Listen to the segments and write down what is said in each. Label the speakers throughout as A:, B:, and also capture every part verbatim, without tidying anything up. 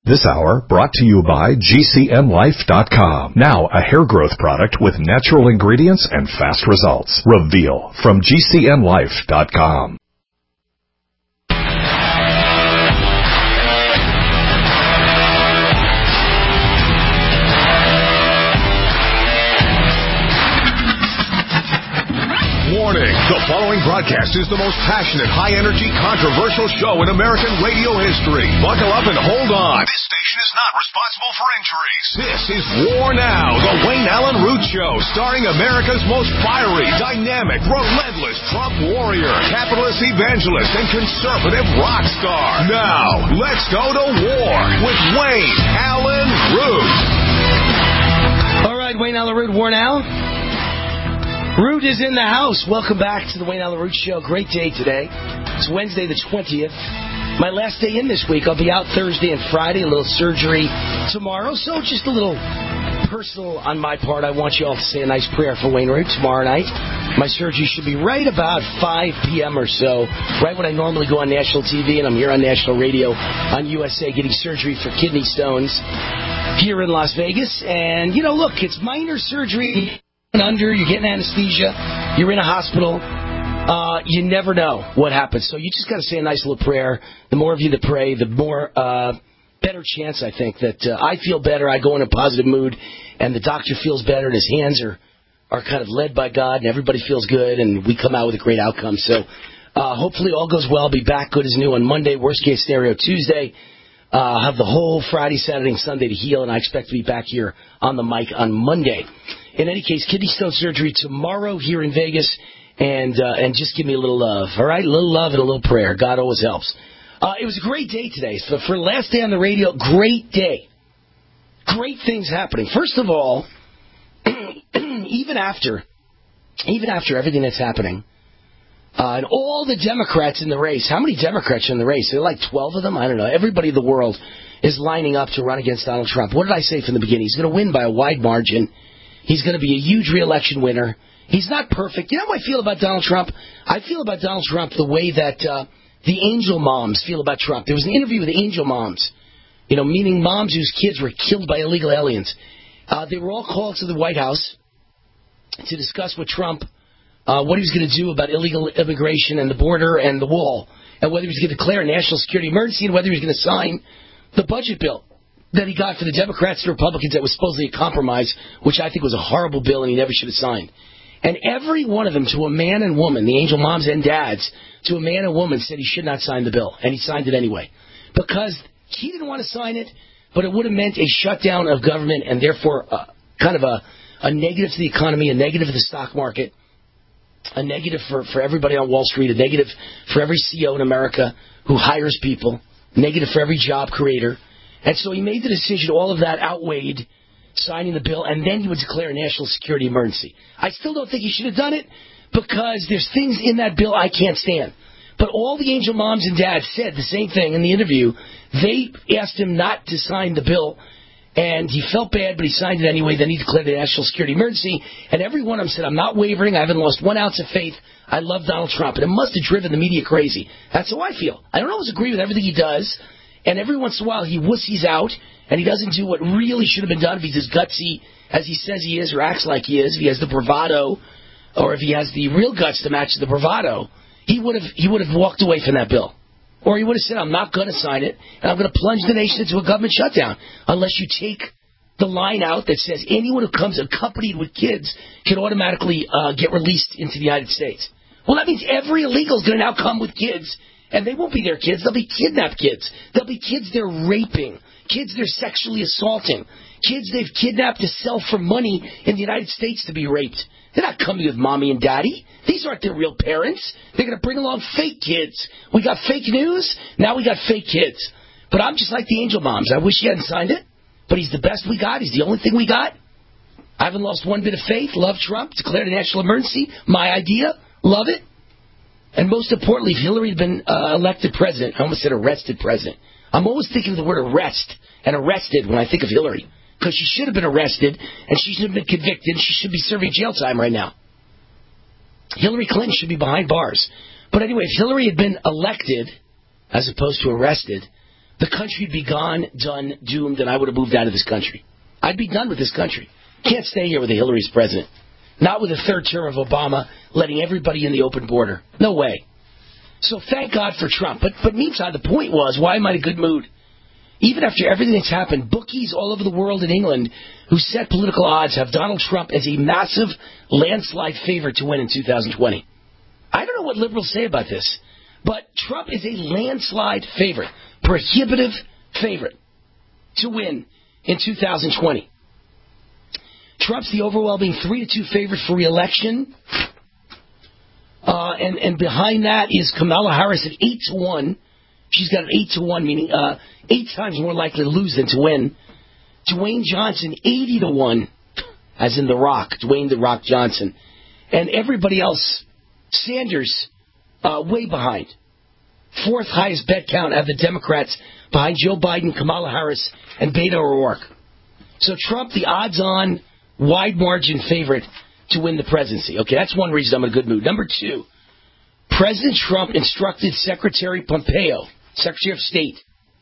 A: This hour brought to you by G C N Life dot com. Now a hair growth product with natural ingredients and fast results. Reveal from G C N Life dot com.
B: Warning, the following broadcast is the most passionate, high-energy, controversial show in American radio history. Buckle up and hold on. This station is not responsible for injuries. This is War Now, the Wayne Allen Root Show, starring America's most fiery, dynamic, relentless Trump warrior, capitalist evangelist, and conservative rock star. Now, let's go to war with Wayne Allen Root.
C: All right, Wayne Allen Root, War Now. Root is in the house. Welcome back to the Wayne Allen Root Show. Great day today. It's Wednesday the twentieth. My last day in this week. I'll be out Thursday and Friday. A little surgery tomorrow. So just a little personal on my part. I want you all to say a nice prayer for Wayne Root tomorrow night. My surgery should be right about five p.m. or so. Right when I normally go on national T V. And I'm here on national radio on U S A getting surgery for kidney stones here in Las Vegas. And, you know, look, it's minor surgery. Under, you're getting anesthesia, you're in a hospital, uh, you never know what happens. So you just got to say a nice little prayer. The more of you that pray, the more uh, better chance, I think, that uh, I feel better, I go in a positive mood, and the doctor feels better, and his hands are, are kind of led by God, and everybody feels good, and we come out with a great outcome. So uh, hopefully all goes well. I'll be back good as new on Monday, worst case scenario Tuesday. Uh, I'll have the whole Friday, Saturday, and Sunday to heal, and I expect to be back here on the mic on Monday. In any case, kidney stone surgery tomorrow here in Vegas, and uh, and just give me a little love, all right? A little love and a little prayer. God always helps. Uh, it was a great day today. So for last day on the radio, great day. Great things happening. First of all, even after, even after everything that's happening, uh, and all the Democrats in the race, how many Democrats are in the race? There are like twelve of them? I don't know. Everybody in the world is lining up to run against Donald Trump. What did I say from the beginning? He's going to win by a wide margin. He's going to be a huge re-election winner. He's not perfect. You know how I feel about Donald Trump? I feel about Donald Trump the way that uh, the angel moms feel about Trump. There was an interview with the angel moms, you know, meaning moms whose kids were killed by illegal aliens. Uh, they were all called to the White House to discuss with Trump uh, what he was going to do about illegal immigration and the border and the wall, and whether he was going to declare a national security emergency and whether he was going to sign the budget bill that he got for the Democrats and Republicans that was supposedly a compromise, which I think was a horrible bill and he never should have signed. And every one of them, to a man and woman, the angel moms and dads, to a man and woman, said he should not sign the bill. And he signed it anyway. Because he didn't want to sign it, but it would have meant a shutdown of government and therefore uh, kind of a, a negative to the economy, a negative to the stock market, a negative for, for everybody on Wall Street, a negative for every C E O in America who hires people, negative for every job creator. And so he made the decision, all of that outweighed signing the bill, and then he would declare a national security emergency. I still don't think he should have done it because there's things in that bill I can't stand. But all the angel moms and dads said the same thing in the interview. They asked him not to sign the bill, and he felt bad, but he signed it anyway. Then he declared a national security emergency, and every one of them said, I'm not wavering. I haven't lost one ounce of faith. I love Donald Trump. And it must have driven the media crazy. That's how I feel. I don't always agree with everything he does. And every once in a while, he wussies out, and he doesn't do what really should have been done if he's as gutsy as he says he is or acts like he is. If he has the bravado, or if he has the real guts to match the bravado, he would have he would have walked away from that bill. Or he would have said, I'm not going to sign it, and I'm going to plunge the nation into a government shutdown unless you take the line out that says anyone who comes accompanied with kids can automatically uh, get released into the United States. Well, that means every illegal is going to now come with kids. And they won't be their kids. They'll be kidnapped kids. They'll be kids they're raping. Kids they're sexually assaulting. Kids they've kidnapped to sell for money in the United States to be raped. They're not coming with mommy and daddy. These aren't their real parents. They're going to bring along fake kids. We got fake news. Now we got fake kids. But I'm just like the angel moms. I wish he hadn't signed it. But he's the best we got. He's the only thing we got. I haven't lost one bit of faith. Love Trump. Declared a national emergency. My idea. Love it. And most importantly, if Hillary had been uh, elected president, I almost said arrested president. I'm always thinking of the word arrest and arrested when I think of Hillary. Because she should have been arrested, and she should have been convicted, and she should be serving jail time right now. Hillary Clinton should be behind bars. But anyway, if Hillary had been elected, as opposed to arrested, the country would be gone, done, doomed, and I would have moved out of this country. I'd be done with this country. Can't stay here with a Hillary's president. Not with a third term of Obama letting everybody in the open border. No way. So thank God for Trump. But but meantime, the point was, why am I in a good mood? Even after everything that's happened, bookies all over the world in England who set political odds have Donald Trump as a massive landslide favorite to win in two thousand twenty. I don't know what liberals say about this, but Trump is a landslide favorite, prohibitive favorite to win in two thousand twenty. Trump's the overwhelming three to two favorite for re-election. Uh, and, and behind that is Kamala Harris at eight to one. She's got an eight to one, meaning uh, eight times more likely to lose than to win. Dwayne Johnson, eighty to one, as in The Rock, Dwayne The Rock Johnson. And everybody else, Sanders, uh, way behind. Fourth highest bet count have the Democrats behind Joe Biden, Kamala Harris, and Beto O'Rourke. So Trump, the odds-on, wide margin favorite to win the presidency. Okay, that's one reason I'm in a good mood. Number two, President Trump instructed Secretary Pompeo, Secretary of State,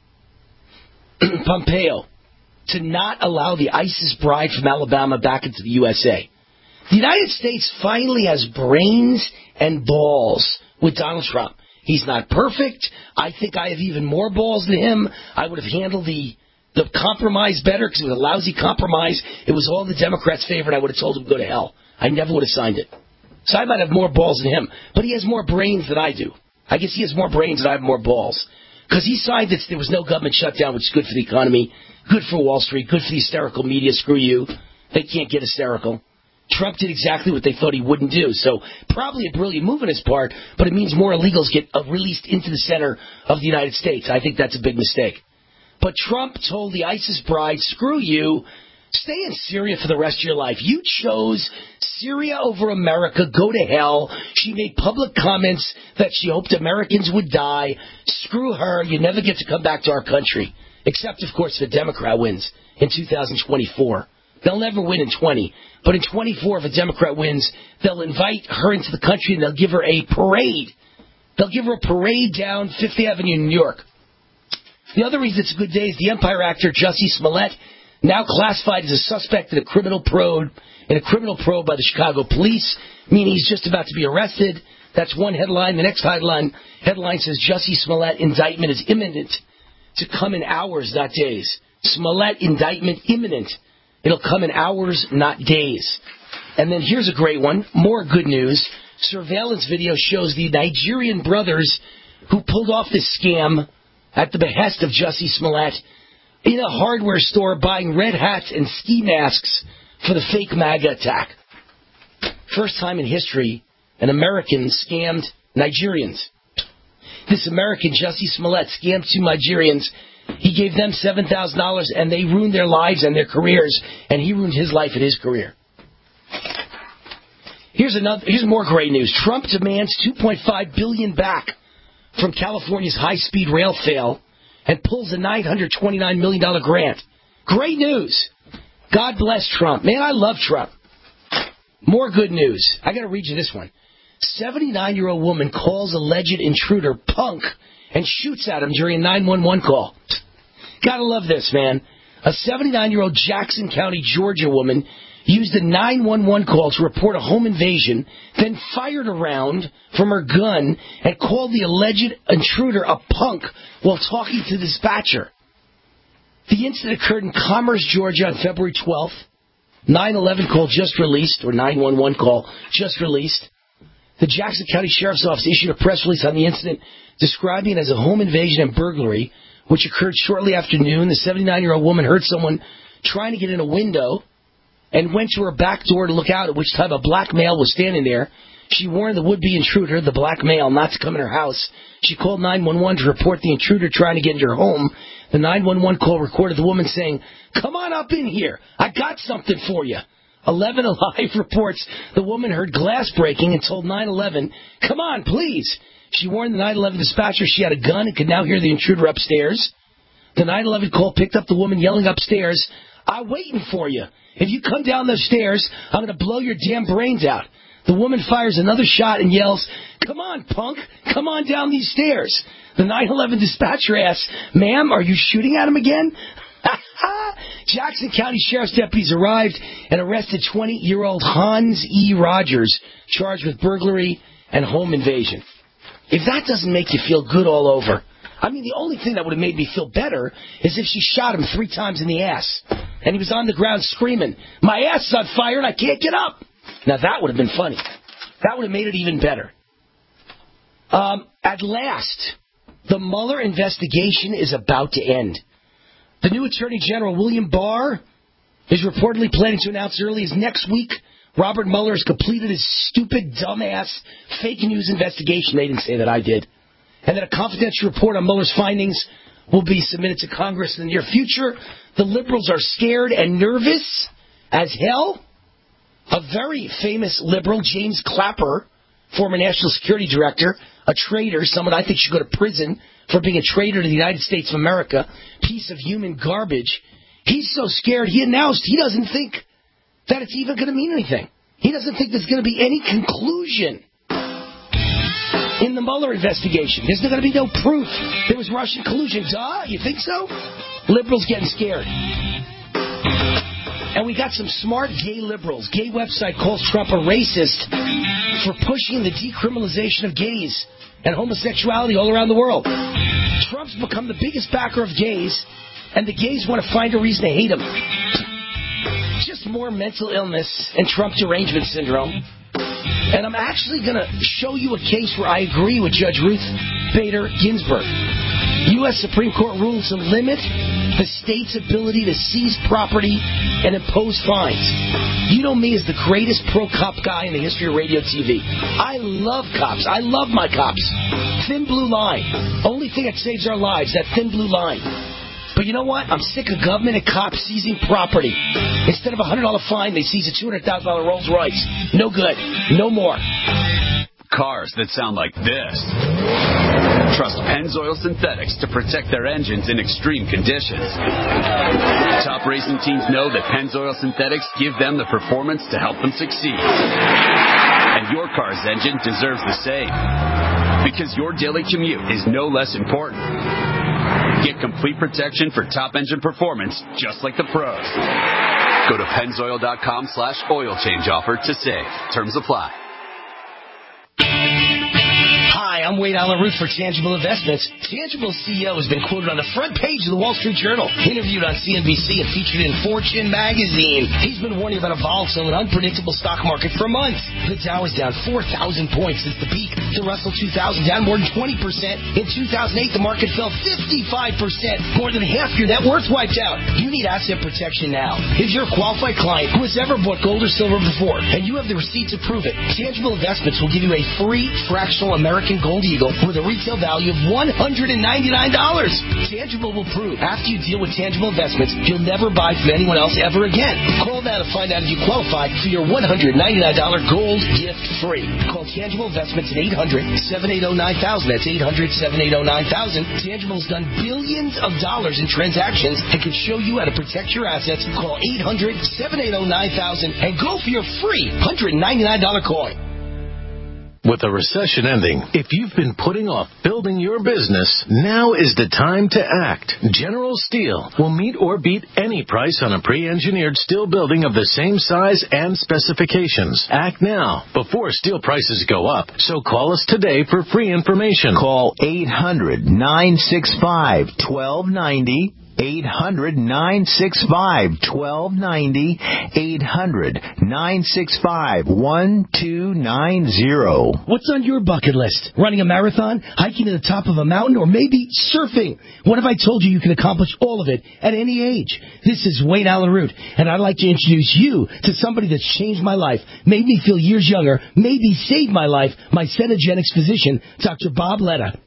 C: Pompeo, to not allow the ISIS bride from Alabama back into the U S A. The United States finally has brains and balls with Donald Trump. He's not perfect. I think I have even more balls than him. I would have handled the the compromise better because it was a lousy compromise. It was all the Democrats' favorite. I would have told him to go to hell. I never would have signed it. So I might have more balls than him. But he has more brains than I do. I guess he has more brains than I have more balls. Because he signed it, there was no government shutdown, which is good for the economy, good for Wall Street, good for the hysterical media. Screw you. They can't get hysterical. Trump did exactly what they thought he wouldn't do. So probably a brilliant move on his part, but it means more illegals get released into the center of the United States. I think that's a big mistake. But Trump told the ISIS bride, screw you, stay in Syria for the rest of your life. You chose Syria over America. Go to hell. She made public comments that she hoped Americans would die. Screw her. You never get to come back to our country. Except, of course, if a Democrat wins in two thousand twenty-four. They'll never win in twenty. But in twenty-four, if a Democrat wins, they'll invite her into the country and they'll give her a parade. They'll give her a parade down Fifth Avenue in New York. The other reason it's a good day is the Empire actor Jussie Smollett, now classified as a suspect in a criminal probe, in a criminal probe by the Chicago police, meaning he's just about to be arrested. That's one headline. The next headline headline says Jussie Smollett indictment is imminent to come in hours, not days. Smollett indictment imminent. It'll come in hours, not days. And then here's a great one. More good news. Surveillance video shows the Nigerian brothers who pulled off this scam at the behest of Jussie Smollett in a hardware store buying red hats and ski masks for the fake MAGA attack. First time in history, an American scammed Nigerians. This American, Jussie Smollett, scammed two Nigerians. He gave them seven thousand dollars, and they ruined their lives and their careers, and he ruined his life and his career. Here's another. Here's more great news. Trump demands two point five billion dollars back from California's high-speed rail fail and pulls a nine hundred twenty-nine million dollars grant. Great news. God bless Trump. Man, I love Trump. More good news. I got to read you this one. seventy-nine-year-old woman calls alleged intruder punk and shoots at him during a nine one one call. Gotta love this, man. A seventy-nine-year-old Jackson County, Georgia woman used a nine one one call to report a home invasion, then fired a round from her gun and called the alleged intruder a punk while talking to the dispatcher. The incident occurred in Commerce, Georgia on February twelfth. nine one one call just released, or nine one one call just released. The Jackson County Sheriff's Office issued a press release on the incident describing it as a home invasion and burglary, which occurred shortly after noon. The seventy-nine-year-old woman heard someone trying to get in a window and went to her back door to look out, at which time a black male was standing there. She warned the would-be intruder, the black male, not to come in her house. She called nine one one to report the intruder trying to get into her home. The nine one one call recorded the woman saying, "Come on up in here. I got something for you." eleven Alive reports the woman heard glass breaking and told nine one one, "Come on, please." She warned the nine one one dispatcher she had a gun and could now hear the intruder upstairs. The nine one one call picked up the woman yelling upstairs, "I'm waiting for you. If you come down those stairs, I'm going to blow your damn brains out." The woman fires another shot and yells, "Come on, punk, come on down these stairs." The nine eleven dispatcher asks, "Ma'am, are you shooting at him again?" Jackson County Sheriff's deputies arrived and arrested twenty-year-old Hans E. Rogers, charged with burglary and home invasion. If that doesn't make you feel good all over, I mean, the only thing that would have made me feel better is if she shot him three times in the ass, and he was on the ground screaming, "My ass is on fire and I can't get up." Now, that would have been funny. That would have made it even better. Um, at last, the Mueller investigation is about to end. The new Attorney General, William Barr, is reportedly planning to announce as early as next week Robert Mueller has completed his stupid, dumbass, fake news investigation. They didn't say that, I did. And that a confidential report on Mueller's findings will be submitted to Congress in the near future. The liberals are scared and nervous as hell. A very famous liberal, James Clapper, former National Security Director, a traitor, someone I think should go to prison for being a traitor to the United States of America, piece of human garbage. He's so scared, he announced he doesn't think that it's even going to mean anything. He doesn't think there's going to be any conclusion in the Mueller investigation. There's going to be no proof there was Russian collusion. Duh, you think so? Liberals getting scared. And we got some smart gay liberals. Gay website calls Trump a racist for pushing the decriminalization of gays and homosexuality all around the world. Trump's become the biggest backer of gays, and the gays want to find a reason to hate him. Just more mental illness and Trump derangement syndrome. And I'm actually going to show you a case where I agree with Judge Ruth Bader Ginsburg. U S Supreme Court rules to limit the state's ability to seize property and impose fines. You know me as the greatest pro-cop guy in the history of radio T V. I love cops. I love my cops. Thin blue line. Only thing that saves our lives, that thin blue line. But you know what? I'm sick of government and cops seizing property. Instead of a one hundred dollars fine, they seize a two hundred thousand dollars Rolls Royce. No good. No more.
D: Cars that sound like this. Trust Pennzoil Synthetics to protect their engines in extreme conditions. Top racing teams know that Pennzoil Synthetics give them the performance to help them succeed. And your car's engine deserves the same. Because your daily commute is no less important. Get complete protection for top engine performance just like the pros. Go to Pennzoil.com slash oil change offer to save. Terms apply.
C: Hi, I'm Wade Allen Ruth for Tangible Investments. Tangible's C E O has been quoted on the front page of the Wall Street Journal, interviewed on C N B C, and featured in Fortune magazine. He's been warning about a volatile and unpredictable stock market for months. The Dow is down four thousand points since the peak. The Russell two thousand down more than twenty percent. In two thousand eight, the market fell fifty-five percent. More than half your net worth wiped out. You need asset protection now. If you're a qualified client who has ever bought gold or silver before, and you have the receipt to prove it, Tangible Investments will give you a free fractional American Gold Eagle with a retail value of one hundred ninety-nine dollars. Tangible will prove after you deal with Tangible Investments, you'll never buy from anyone else ever again. Call now to find out if you qualify for your one hundred ninety-nine dollars gold gift free. Call Tangible Investments at eight hundred, seven eight zero, nine thousand. That's eight hundred, seven eight zero, nine thousand. Tangible's done billions of dollars in transactions and can show you how to protect your assets. Call eight hundred, seven eight zero, nine thousand and go for your free one hundred ninety-nine dollars coin.
E: With the recession ending, if you've been putting off building your business, now is the time to act. General Steel will meet or beat any price on a pre-engineered steel building of the same size and specifications. Act now before steel prices go up. So call us today for free information.
F: Call eight hundred, nine six five, one two nine zero. eight hundred, nine six five, one two nine zero. eight hundred, nine six five, one two nine zero.
C: What's on your bucket list? Running a marathon? Hiking to the top of a mountain? Or maybe surfing? What if I told you you can accomplish all of it at any age? This is Wayne Allen Root, and I'd like to introduce you to somebody that's changed my life, made me feel years younger, maybe saved my life, my Cenogenics physician, Doctor Bob Letta.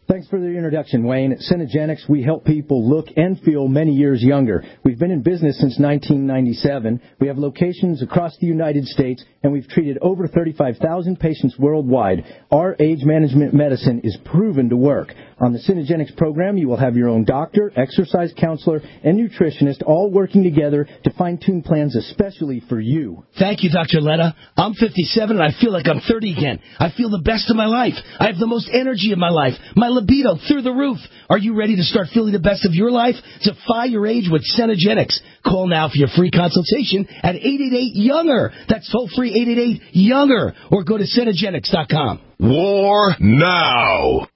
G: Thanks for the introduction, Wayne. At Synergenics, we help people look and feel many years younger. We've been in business since nineteen ninety-seven. We have locations across the United States, and we've treated over thirty-five thousand patients worldwide. Our age management medicine is proven to work. On the Synergenics program, you will have your own doctor, exercise counselor, and nutritionist all working together to fine-tune plans especially for you.
C: Thank you, Doctor Letta. I'm fifty-seven, and I feel like I'm thirty again. I feel the best of my life. I have the most energy of my life. My libido through the roof. Are you ready to start feeling the best of your life? Defy your age with Synergenics. Call now for your free consultation at eight eight eight, younger. That's toll-free eight eight eight, younger. Or go to Synergenics dot com.
B: War now.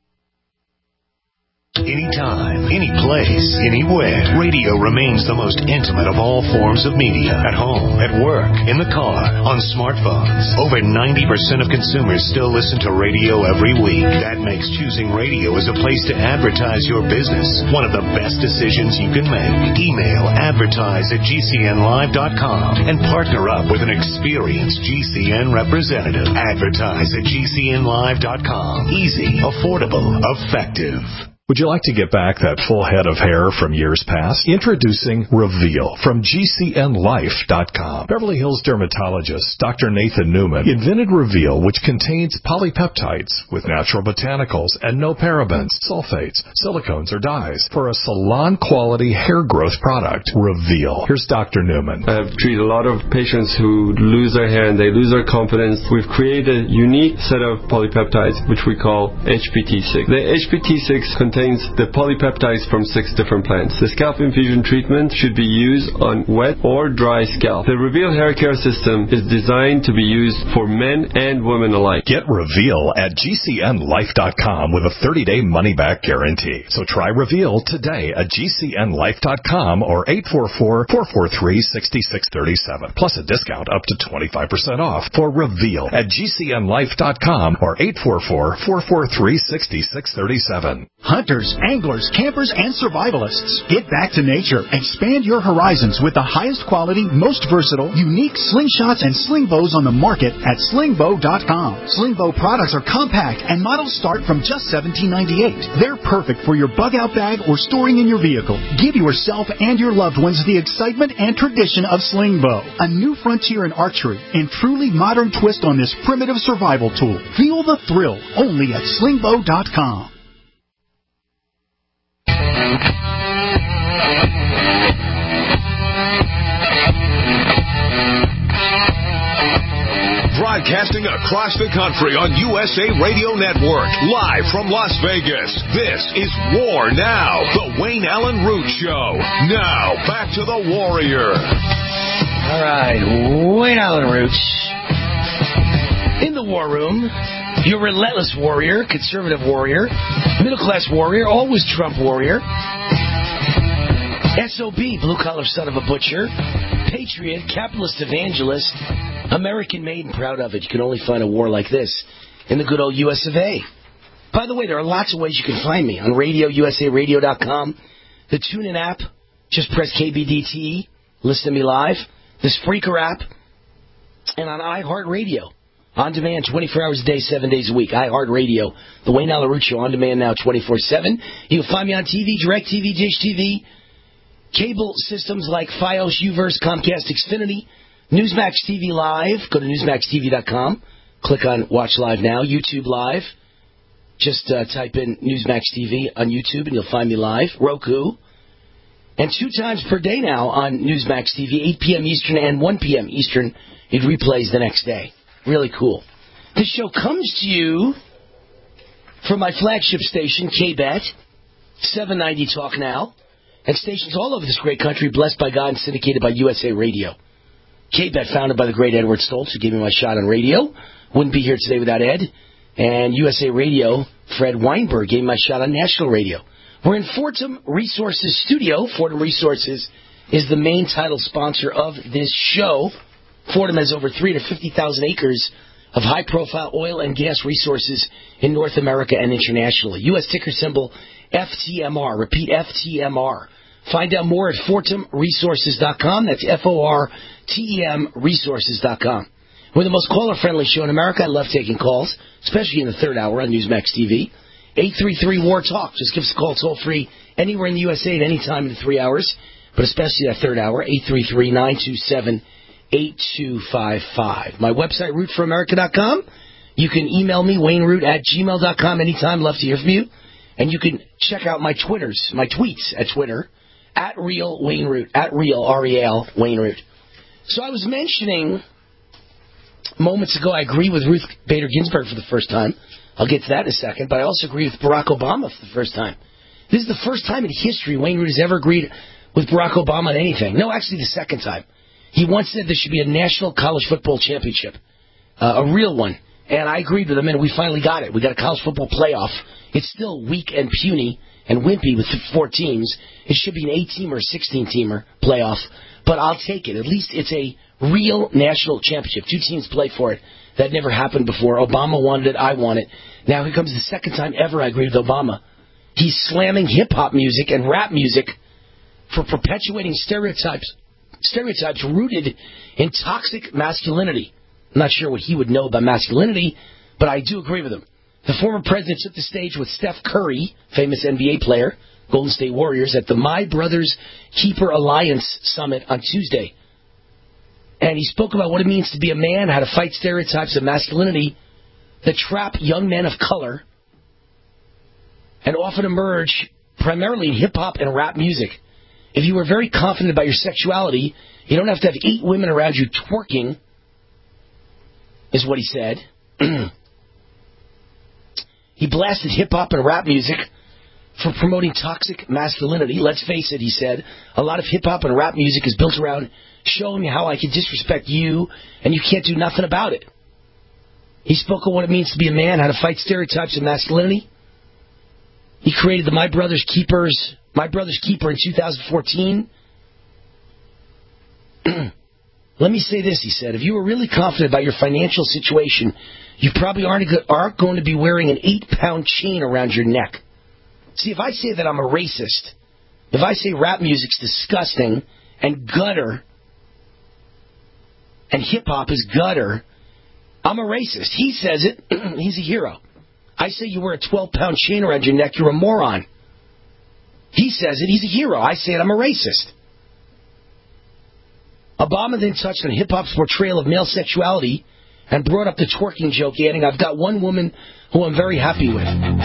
H: Anytime, any place, anywhere. Radio remains the most intimate of all forms of media. At home, at work, in the car, on smartphones. Over ninety percent of consumers still listen to radio every week. That makes choosing radio as a place to advertise your business one of the best decisions you can make. Email advertise at G C N live dot com and partner up with an experienced G C N representative. Advertise at G C N live dot com. Easy, affordable, effective.
A: Would you like to get back that full head of hair from years past? Introducing Reveal from G C N life dot com. Beverly Hills dermatologist Doctor Nathan Newman invented Reveal, which contains polypeptides with natural botanicals and no parabens, sulfates, silicones, or dyes for a salon-quality hair growth product. Reveal. Here's Doctor Newman.
I: I've treated a lot of patients who lose their hair and they lose their confidence. We've created a unique set of polypeptides, which we call H P T six. The H P T six contains the polypeptides from six different plants. The scalp infusion treatment should be used on wet or dry scalp. The Reveal hair care system is designed to be used for men and women alike.
A: Get Reveal at G C N life dot com with a thirty-day money-back guarantee. So try Reveal today at G C N life dot com or eight four four, four four three, six six three seven. Plus a discount up to twenty-five percent off for Reveal at G C N life dot com or eight four four, four four three, six six three seven.
J: Hunters, anglers, campers, and survivalists. Get back to nature. Expand your horizons with the highest quality, most versatile, unique slingshots and sling bows on the market at sling bow dot com. Sling bow products are compact and models start from just seventeen ninety-eight. They're perfect for your bug out bag or storing in your vehicle. Give yourself and your loved ones the excitement and tradition of sling bow. A new frontier in archery and truly modern twist on this primitive survival tool. Feel the thrill only at sling bow dot com.
B: Broadcasting across the country on U S A Radio Network, live from Las Vegas. This is War Now, the Wayne Allen Root Show. Now, back to the Warrior.
C: All right, Wayne Allen Roots. In the War Room, your relentless warrior, conservative warrior, middle-class warrior, always Trump warrior, S O B, blue-collar son of a butcher, patriot, capitalist evangelist, American-made and proud of it. You can only find a war like this in the good old U S of A. By the way, there are lots of ways you can find me. On radio, U S A radio dot com, the TuneIn app, just press K B D T E, listen to me live, the Spreaker app, and on iHeartRadio. On demand, twenty-four hours a day, seven days a week. iHeartRadio, the Wayne Allen Root Show, on demand now, twenty-four seven. You can find me on T V, DirecTV, Dish T V, cable systems like Fios, Uverse, Comcast, Xfinity, Newsmax T V Live. Go to newsmax T V dot com. Click on Watch Live Now. YouTube Live. Just uh, type in Newsmax T V on YouTube and you'll find me live. Roku. And two times per day now on Newsmax T V, eight p.m. Eastern and one p.m. Eastern. It replays the next day. Really cool. This show comes to you from my flagship station, K B E T, seven ninety Talk Now, and stations all over this great country, blessed by God and syndicated by U S A Radio. K B E T, founded by the great Edward Stoltz, who gave me my shot on radio. Wouldn't be here today without Ed. And U S A Radio, Fred Weinberg, gave me my shot on national radio. We're in Fortum Resources Studio. Fortum Resources is the main title sponsor of this show. Fortum has over three hundred fifty thousand acres of high-profile oil and gas resources in North America and internationally. U S ticker symbol F T M R. Repeat, F T M R. Find out more at fortum resources dot com. That's F O R T E M resources dot com. We're the most caller-friendly show in America. I love taking calls, especially in the third hour on Newsmax T V. eight three three, W A R, TALK. Just give us a call toll-free anywhere in the U S A at any time in the three hours, but especially that third hour, eight three three, nine two seven, eight two five five. My website, root for america dot com. You can email me, wayne root at gmail dot com anytime. Love to hear from you. And you can check out my Twitters, my tweets at Twitter, at Real Wayne Root, at Real, R E A L, Wayne Root. So I was mentioning moments ago I agree with Ruth Bader Ginsburg for the first time. I'll get to that in a second. But I also agree with Barack Obama for the first time. This is the first time in history Wayne Root has ever agreed with Barack Obama on anything. No, actually the second time. He once said there should be a national college football championship, uh, a real one. And I agreed with him, and we finally got it. We got a college football playoff. It's still weak and puny and wimpy with four teams. It should be an eight-team or a sixteen-teamer playoff, but I'll take it. At least it's a real national championship. Two teams play for it. That never happened before. Obama wanted it. I want it. Now here comes the second time ever I agreed with Obama. He's slamming hip-hop music and rap music for perpetuating stereotypes, stereotypes rooted in toxic masculinity. I'm not sure what he would know about masculinity, but I do agree with him. The former president took the stage with Steph Curry, famous N B A player, Golden State Warriors, at the My Brothers Keeper Alliance Summit on Tuesday. And he spoke about what it means to be a man, how to fight stereotypes of masculinity that trap young men of color and often emerge primarily in hip-hop and rap music. If you were very confident about your sexuality, you don't have to have eight women around you twerking, is what he said. He blasted hip-hop and rap music for promoting toxic masculinity. Let's face it, he said, a lot of hip-hop and rap music is built around showing me how I can disrespect you, and you can't do nothing about it. He spoke of what it means to be a man, how to fight stereotypes of masculinity. He created the My Brother's Keepers, My Brother's Keeper in two thousand fourteen. Let me say this, he said. If you were really confident about your financial situation, you probably aren't, aren't going to be wearing an eight-pound chain around your neck. See, if I say that I'm a racist, if I say rap music's disgusting and gutter, and hip-hop is gutter, I'm a racist. He says it. He's a hero. I say you wear a twelve-pound chain around your neck, you're a moron. He says it. He's a hero. I say it. I'm a racist. Obama then touched on hip-hop's portrayal of male sexuality and brought up the twerking joke, adding, I've got one woman who I'm very happy with.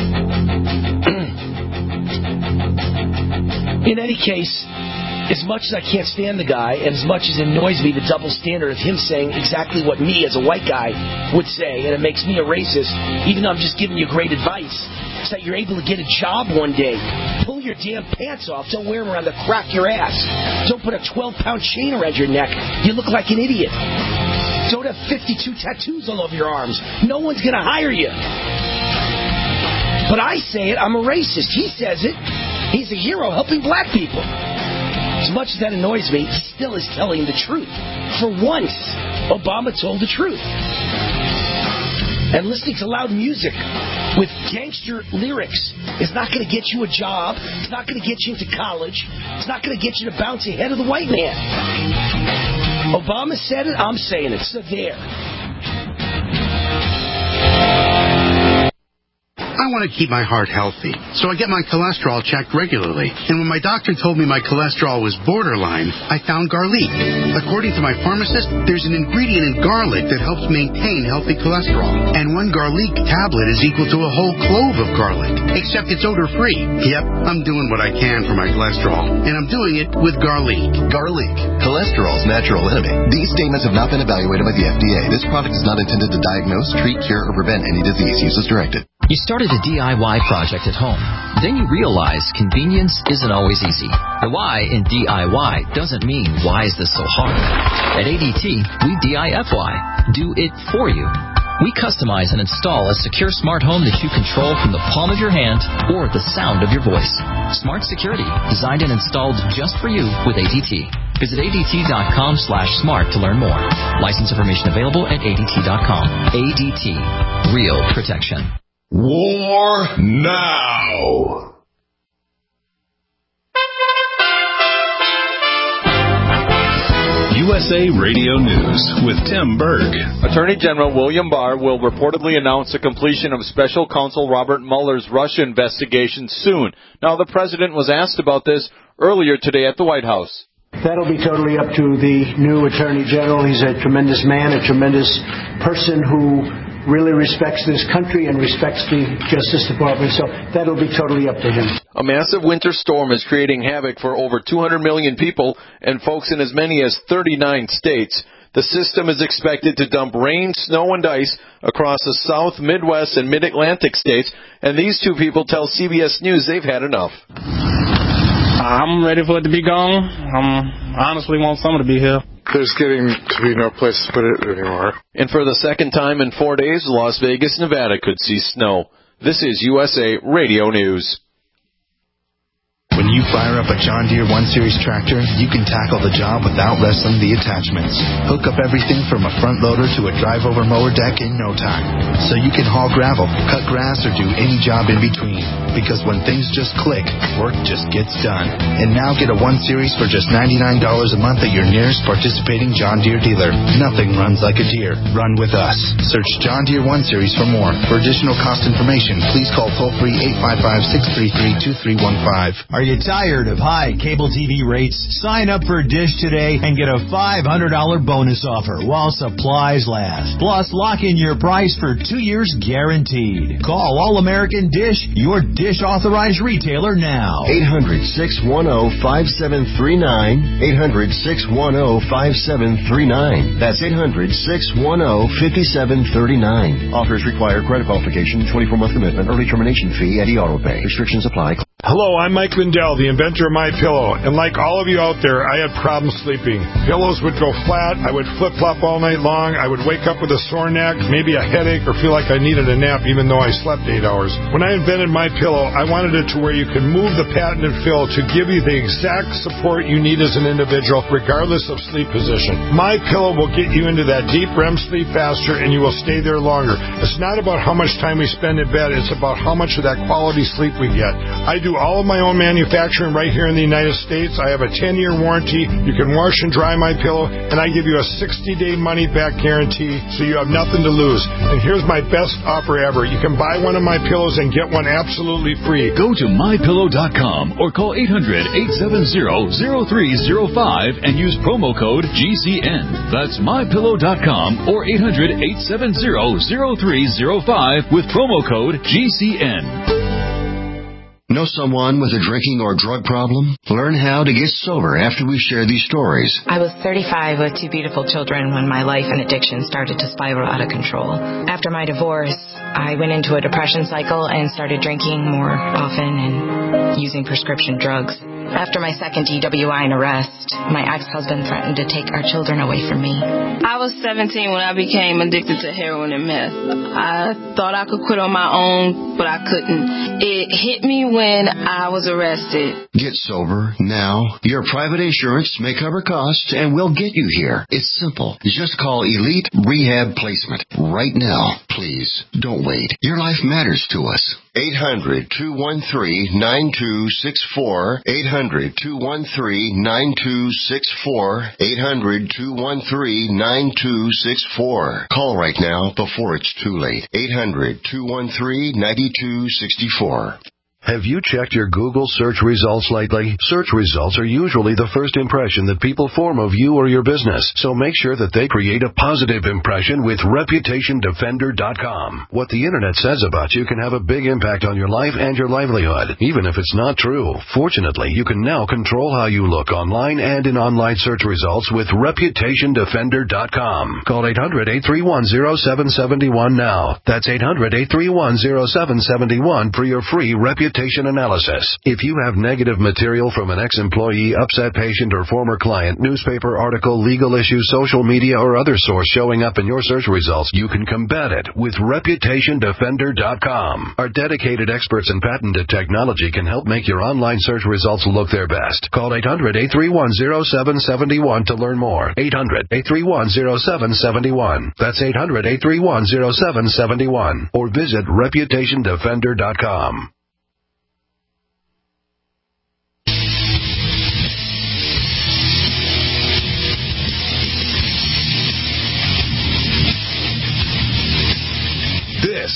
C: In any case, as much as I can't stand the guy, and as much as it annoys me the double standard of him saying exactly what me as a white guy would say, and it makes me a racist, even though I'm just giving you great advice, is that you're able to get a job one day. Pull your damn pants off. Don't wear them around the crack of your ass. Don't put a twelve-pound chain around your neck. You look like an idiot. Don't have fifty-two tattoos all over your arms. No one's going to hire you. But I say it. I'm a racist. He says it. He's a hero helping black people. As much as that annoys me, he still is telling the truth. For once, Obama told the truth. And listening to loud music with gangster lyrics is not going to get you a job. It's not going to get you into college. It's not going to get you to bounce ahead of the white man. Obama said it, I'm saying it. So there.
K: I want to keep my heart healthy, so I get my cholesterol checked regularly. And when my doctor told me my cholesterol was borderline, I found garlic. According to my pharmacist, there's an ingredient in garlic that helps maintain healthy cholesterol. And one garlic tablet is equal to a whole clove of garlic, except it's odor-free. Yep, I'm doing what I can for my cholesterol, and I'm doing it with garlic.
L: Garlic, cholesterol's natural enemy. These statements have not been evaluated by the F D A. This product is not intended to diagnose, treat, cure, or prevent any disease. Use as directed.
M: You started a D I Y project at home. Then you realize convenience isn't always easy. The Y in D I Y doesn't mean why is this so hard. At A D T, we D I F Y. Do it for you. We customize and install a secure smart home that you control from the palm of your hand or the sound of your voice. Smart security, designed and installed just for you with A D T. Visit A D T dot com slash smart to learn more. License information available at A D T dot com. A D T. Real protection.
B: War now. U S A Radio News with Tim Berg.
N: Attorney General William Barr will reportedly announce the completion of Special Counsel Robert Mueller's Russia investigation soon. Now, the president was asked about this earlier today at the White House.
O: That'll be totally up to the new Attorney General. He's a tremendous man, a tremendous person who really respects this country and respects the Justice Department. So that'll be totally up to him.
N: A massive winter storm is creating havoc for over two hundred million people and folks in as many as thirty-nine states. The system is expected to dump rain, snow, and ice across the South, Midwest, and Mid-Atlantic states, and these two people tell C B S News they've had enough.
P: I'm ready for it to be gone. Um, I honestly want summer to be here.
Q: There's getting to be no place to put it anymore.
N: And for the second time in four days, Las Vegas, Nevada could see snow. This is U S A Radio News.
R: When you fire up a John Deere one series tractor, you can tackle the job without wrestling the attachments. Hook up everything from a front loader to a drive-over mower deck in no time. So you can haul gravel, cut grass, or do any job in between. Because when things just click, work just gets done. And now get a one series for just ninety-nine dollars a month at your nearest participating John Deere dealer. Nothing runs like a Deere. Run with us. Search John Deere one series for more. For additional cost information, please call toll-free eight five five, six three three, two three one five.
F: Are you tired of high cable T V rates? Sign up for Dish today and get a five hundred dollars bonus offer while supplies last. Plus, lock in your price for two years guaranteed. Call All American Dish, your Dish authorized retailer now.
S: eight hundred, six one zero, five seven three nine. eight hundred, six one zero, five seven three nine. That's eight hundred, six one zero, five seven three nine. Offers require credit qualification, twenty-four month commitment, early termination fee, and e-auto pay. Restrictions apply.
T: Hello, I'm Mike Lindell, the inventor of MyPillow, and like all of you out there, I had problems sleeping. Pillows would go flat, I would flip-flop all night long, I would wake up with a sore neck, maybe a headache, or feel like I needed a nap even though I slept eight hours. When I invented MyPillow, I wanted it to where you could move the patented fill to give you the exact support you need as an individual, regardless of sleep position. MyPillow will get you into that deep R E M sleep faster, and you will stay there longer. It's not about how much time we spend in bed, it's about how much of that quality sleep we get. I do all of my own manufacturing right here in the United States. I have a ten-year warranty. You can wash and dry MyPillow, and I give you a sixty-day money-back guarantee, so you have nothing to lose. And here's my best offer ever. You can buy one of my pillows and get one absolutely free.
B: Go to my pillow dot com or call eight hundred, eight seven zero, zero three zero five and use promo code G C N. That's my pillow dot com or eight hundred, eight seven zero, zero three zero five with promo code G C N.
S: Know someone with a drinking or drug problem? Learn how to get sober after we share these stories.
U: I was thirty-five with two beautiful children when my life and addiction started to spiral out of control. After my divorce, I went into a depression cycle and started drinking more often and using prescription drugs. After my second D W I and arrest, my ex-husband threatened to take our children away from me.
V: I was seventeen when I became addicted to heroin and meth. I thought I could quit on my own, but I couldn't. It hit me when I was arrested.
S: Get sober now. Your private insurance may cover costs and we'll get you here. It's simple. Just call Elite Rehab Placement right now. Please, don't wait. Your life matters to us. eight hundred, two one three, nine two six four. eight hundred, two one three, nine two six four. eight hundred, two one three, nine two six four. Call right now before it's too late. eight hundred, two one three, nine two six four.
H: Have you checked your Google search results lately? Search results are usually the first impression that people form of you or your business, so make sure that they create a positive impression with reputation defender dot com. What the internet says about you can have a big impact on your life and your livelihood, even if it's not true. Fortunately, you can now control how you look online and in online search results with reputation defender dot com. Call eight hundred, eight three one, zero seven seven one now. That's eight hundred, eight three one, zero seven seven one for your free reputation analysis. If you have negative material from an ex-employee, upset patient, or former client, newspaper article, legal issue, social media, or other source showing up in your search results, you can combat it with reputation defender dot com. Our dedicated experts in patented technology can help make your online search results look their best. Call eight hundred, eight three one, zero seven seven one to learn more. eight hundred, eight three one, zero seven seven one. That's eight hundred, eight three one, zero seven seven one. Or visit reputation defender dot com.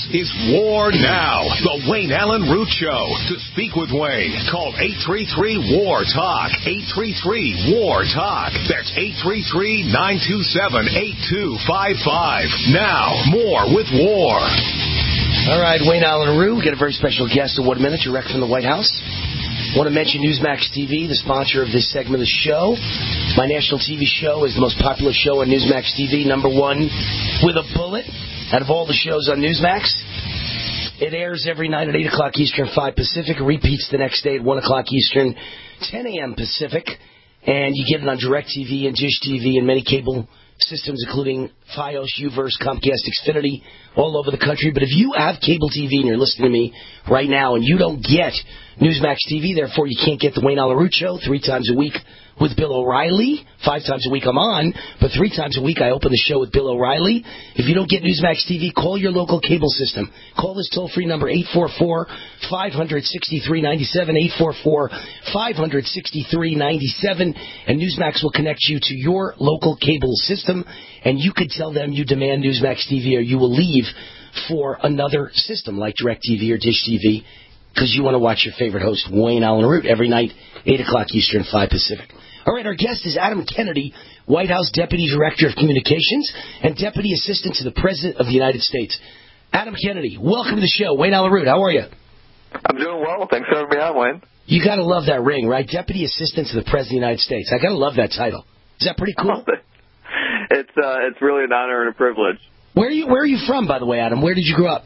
B: is War Now, the Wayne Allen Root Show. To speak with Wayne, call eight three three, W A R, TALK, eight three three, W A R, TALK. That's eight three three, nine two seven, eight two five five. Now, more with War.
C: All right, Wayne Allen Root. We got a very special guest in one minute, direct from the White House. Want to mention Newsmax T V, the sponsor of this segment of the show. My national T V show is the most popular show on Newsmax T V, number one with a bullet out of all the shows on Newsmax. It airs every night at eight o'clock Eastern, five Pacific. Repeats the next day at one o'clock Eastern, ten a.m. Pacific. And you get it on DirecTV and Dish T V and many cable systems, including Fios, Uverse, Comcast, Xfinity, all over the country. But if you have cable T V and you're listening to me right now and you don't get Newsmax T V, therefore you can't get the Wayne Allen Root Show three times a week with Bill O'Reilly. Five times a week I'm on, but three times a week I open the show with Bill O'Reilly. If you don't get Newsmax T V, call your local cable system. Call this toll-free number, eight four four, five hundred, sixty-three ninety-seven, eight four four, five hundred, sixty-three ninety-seven, and Newsmax will connect you to your local cable system, and you could tell them you demand Newsmax T V or you will leave for another system like DirecTV or Dish T V, because you want to watch your favorite host, Wayne Allen Root, every night, eight o'clock Eastern, five Pacific. All right, our guest is Adam Kennedy, White House Deputy Director of Communications and Deputy Assistant to the President of the United States. Adam Kennedy, welcome to the show. Wayne Allen Root, how are you?
D: I'm doing well. Thanks for having me on, Wayne.
C: You got to love that ring, right? Deputy Assistant to the President of the United States. I got to love that title. Is that pretty cool?
D: It's uh, it's really an honor and a privilege.
C: Where are you, where are you from, by the way, Adam? Where did you grow up?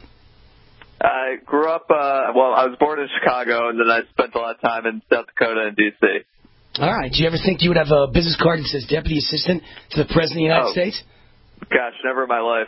D: I grew up, uh, well, I was born in Chicago, and then I spent a lot of time in South Dakota and D C
C: All right. Do you ever think you would have a business card that says Deputy Assistant to the President of the United
D: oh,
C: States?
D: Gosh, never in my life.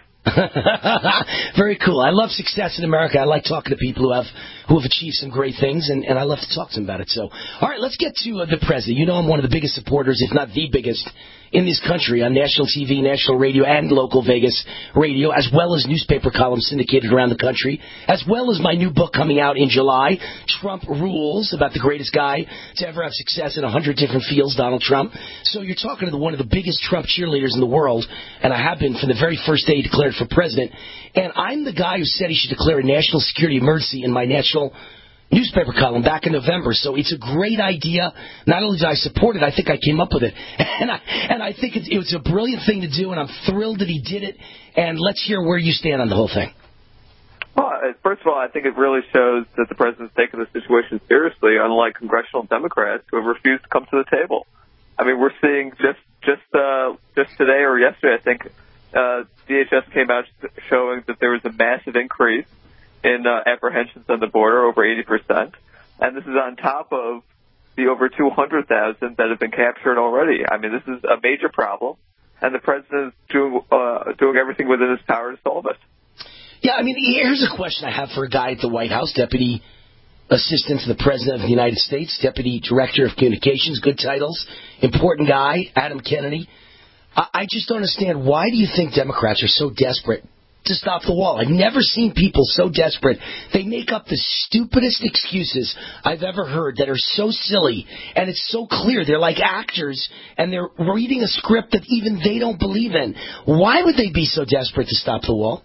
C: Very cool. I love success in America. I like talking to people who have who have achieved some great things, and, and I love to talk to them about it. So, all right, let's get to uh, the president. You know I'm one of the biggest supporters, if not the biggest, in this country on national T V, national radio, and local Vegas radio, as well as newspaper columns syndicated around the country, as well as my new book coming out in July, Trump Rules, about the greatest guy to ever have success in a hundred different fields, Donald Trump. So you're talking to the, one of the biggest Trump cheerleaders in the world, and I have been from the very first day he declared for president. And I'm the guy who said he should declare a national security emergency in my national newspaper column back in November. So it's a great idea. Not only did I support it, I think I came up with it. And I, and I think it's, it was a brilliant thing to do, and I'm thrilled that he did it. And let's hear where you stand on the whole thing.
D: Well, first of all, I think it really shows that the president's taken the situation seriously, unlike congressional Democrats who have refused to come to the table. I mean, we're seeing just just uh, just today or yesterday, I think, uh, D H S came out showing that there was a massive increase in uh, apprehensions on the border, over eighty percent. And this is on top of the over two hundred thousand that have been captured already. I mean, this is a major problem, and the president is doing, uh, doing everything within his power to solve it.
C: Yeah, I mean, here's a question I have for a guy at the White House, Deputy Assistant to the President of the United States, Deputy Director of Communications, good titles, important guy, Adam Kennedy. I, I just don't understand, why do you think Democrats are so desperate to stop the wall? I've never seen people so desperate. They make up the stupidest excuses I've ever heard that are so silly, and it's so clear. They're like actors, and they're reading a script that even they don't believe in. Why would they be so desperate to stop the wall?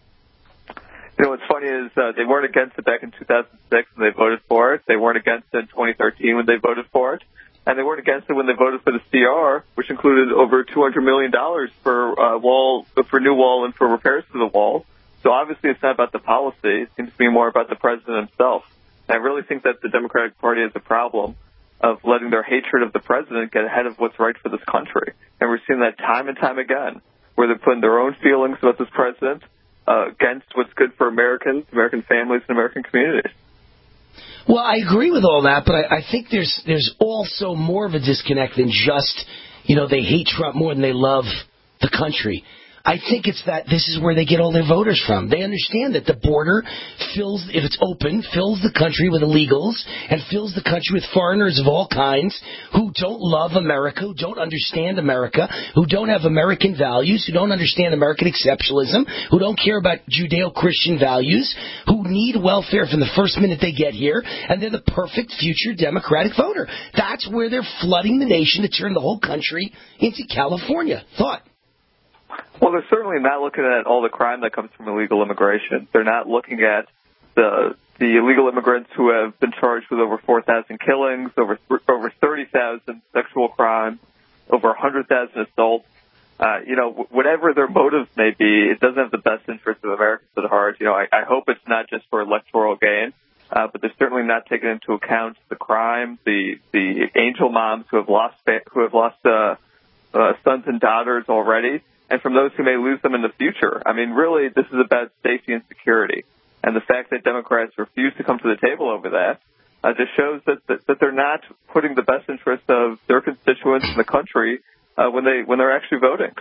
D: You know, what's funny is uh, they weren't against it back in two thousand six when they voted for it. They weren't against it in twenty thirteen when they voted for it. And they weren't against it when they voted for the C R, which included over two hundred million dollars for uh, wall, for new wall and for repairs to the wall. So obviously it's not about the policy. It seems to be more about the president himself. And I really think that the Democratic Party has a problem of letting their hatred of the president get ahead of what's right for this country. And we're seeing that time and time again, where they're putting their own feelings about this president uh, against what's good for Americans, American families, and American communities.
C: Well, I agree with all that, but I, I think there's there's also more of a disconnect than just, you know, they hate Trump more than they love the country. I think it's that this is where they get all their voters from. They understand that the border fills, if it's open, fills the country with illegals and fills the country with foreigners of all kinds who don't love America, who don't understand America, who don't have American values, who don't understand American exceptionalism, who don't care about Judeo-Christian values, who need welfare from the first minute they get here, and they're the perfect future Democratic voter. That's where they're flooding the nation to turn the whole country into California. Thought?
D: Well, they're certainly not looking at all the crime that comes from illegal immigration. They're not looking at the the illegal immigrants who have been charged with over four thousand killings, over over thirty thousand sexual crimes, over one hundred thousand assaults. Uh, you know, whatever their motives may be, it doesn't have the best interests of Americans at heart. You know, I, I hope it's not just for electoral gain, uh, but they're certainly not taking into account the crime, the the angel moms who have lost who have lost uh, uh, sons and daughters already, and from those who may lose them in the future. I mean, really, this is about safety and security, and the fact that Democrats refuse to come to the table over that uh, just shows that, that that they're not putting the best interests of their constituents in the country Uh, when they when they're actually voting.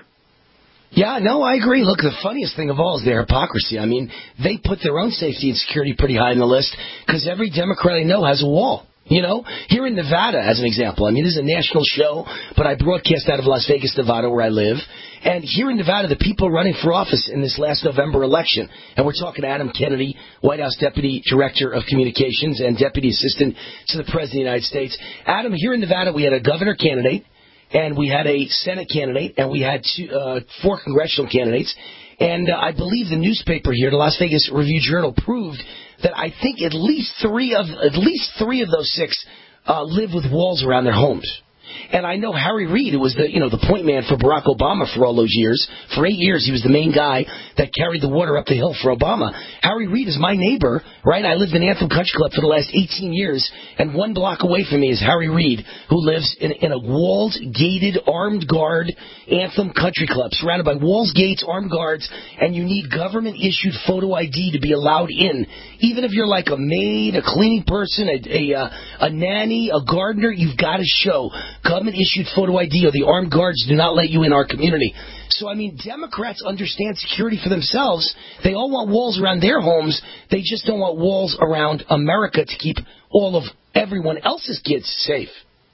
C: Yeah, no, I agree. Look, the funniest thing of all is their hypocrisy. I mean, they put their own safety and security pretty high on the list because every Democrat I know has a wall. You know, here in Nevada, as an example, I mean, this is a national show, but I broadcast out of Las Vegas, Nevada, where I live. And here in Nevada, the people running for office in this last November election, and we're talking Adam Kennedy, White House Deputy Director of Communications and Deputy Assistant to the President of the United States. Adam, here in Nevada, we had a governor candidate, and we had a Senate candidate, and we had two, uh, four congressional candidates. And uh, I believe the newspaper here, the Las Vegas Review-Journal, proved that I think at least three of at least three of those six uh, live with walls around their homes. And I know Harry Reid, who was the, you know, the point man for Barack Obama for all those years. For eight years, he was the main guy that carried the water up the hill for Obama. Harry Reid is my neighbor, right? I lived in Anthem Country Club for the last eighteen years, and one block away from me is Harry Reid, who lives in, in a walled, gated, armed guard Anthem Country Club, surrounded by walls, gates, armed guards, and you need government-issued photo I D to be allowed in. Even if you're like a maid, a cleaning person, a, a, uh, a nanny, a gardener, you've got to show government-issued photo I D or the armed guards do not let you in our community. So, I mean, Democrats understand security for themselves. They all want walls around their homes. They just don't want walls around America to keep all of everyone else's kids safe.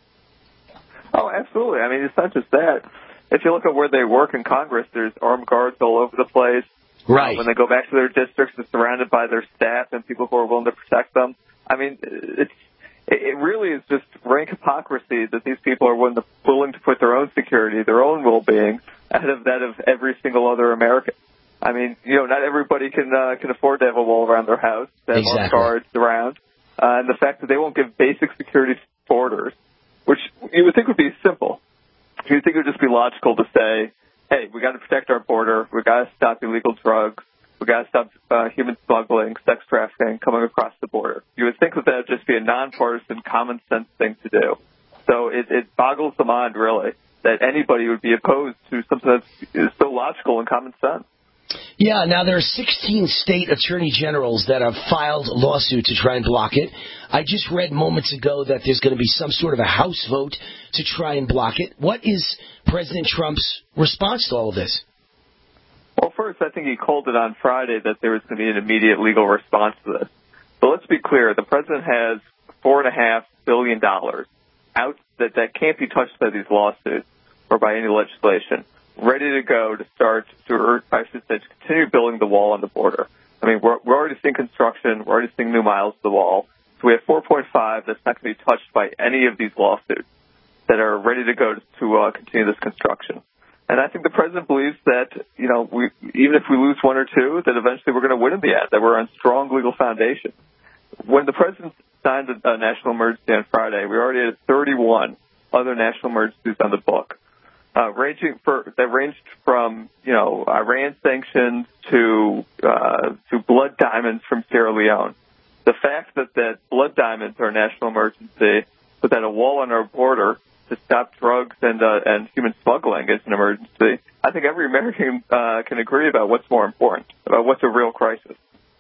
D: Oh, absolutely. I mean, it's not just that. If you look at where they work in Congress, there's armed guards all over the place.
C: Right.
D: Uh, when they go back to their districts, they're surrounded by their staff and people who are willing to protect them. I mean, it's it really is just rank hypocrisy that these people are willing to, willing to put their own security, their own well-being, ahead of that of every single other American. I mean, you know, not everybody can uh, can afford to have a wall around their house, to have
C: exactly.
D: armed guards around, uh, and the fact that they won't give basic security orders, which you would think would be simple. You would think it would just be logical to say, hey, we got to protect our border, we got to stop illegal drugs, we got to stop uh, human smuggling, sex trafficking coming across the border. You would think that that would just be a nonpartisan, common sense thing to do. So it, it boggles the mind, really, that anybody would be opposed to something that is so logical and common sense.
C: Yeah, now there are sixteen state attorney generals that have filed a lawsuit to try and block it. I just read moments ago that there's going to be some sort of a House vote to try and block it. What is President Trump's response to all of this?
D: Well, first, I think he called it on Friday that there was going to be an immediate legal response to this. But let's be clear, the president has four and a half billion dollars out that, that can't be touched by these lawsuits or by any legislation, ready to go to start to, or I should say, to continue building the wall on the border. I mean, we're, we're already seeing construction, we're already seeing new miles of the wall. So we have four point five that's not going to be touched by any of these lawsuits that are ready to go to, to uh, continue this construction. And I think the president believes that, you know, we, even if we lose one or two, that eventually we're going to win in the end, that we're on strong legal foundation. When the president signed a, a national emergency on Friday, we already had thirty-one other national emergencies on the book, uh, ranging for that ranged from, you know, Iran sanctions to uh, to blood diamonds from Sierra Leone. The fact that that blood diamonds are a national emergency, but that a wall on our border to stop drugs and uh, and human smuggling is an emergency, I think every American uh, can agree about what's more important, about what's a real crisis.